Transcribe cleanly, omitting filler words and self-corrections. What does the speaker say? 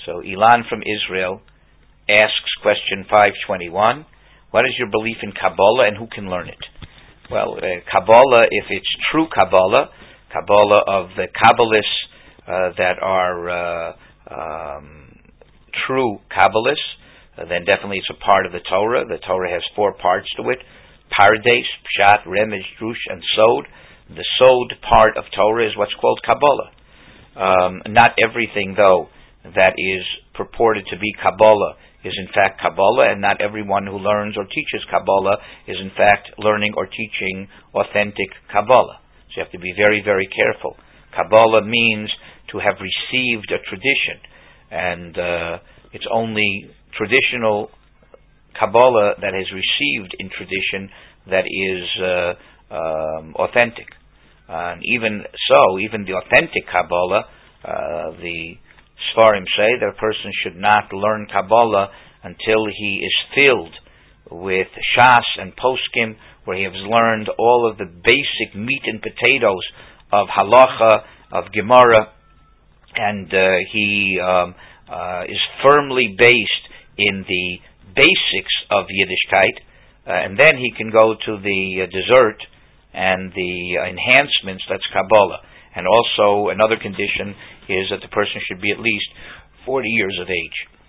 So Ilan from Israel asks question 521, what is your belief in Kabbalah and who can learn it? Well, Kabbalah, if it's true Kabbalah of the Kabbalists that are true Kabbalists, then definitely it's a part of the Torah. The Torah has 4 parts to it: Pardes, Pshat, Remez, Drush, and Sod. The Sod part of Torah is what's called Kabbalah. Not everything, though, that is purported to be Kabbalah is in fact Kabbalah, and not everyone who learns or teaches Kabbalah is in fact learning or teaching authentic Kabbalah. So you have to be very, very careful. Kabbalah means to have received a tradition, and it's only traditional Kabbalah that has received in tradition that is authentic. And even so, even the authentic Kabbalah, the Sfarim say that a person should not learn Kabbalah until he is filled with Shas and Poskim, where he has learned all of the basic meat and potatoes of Halacha, of Gemara, and he is firmly based in the basics of Yiddishkeit, and then he can go to the dessert and the enhancements, that's Kabbalah. And also another condition is that the person should be at least 40 years of age.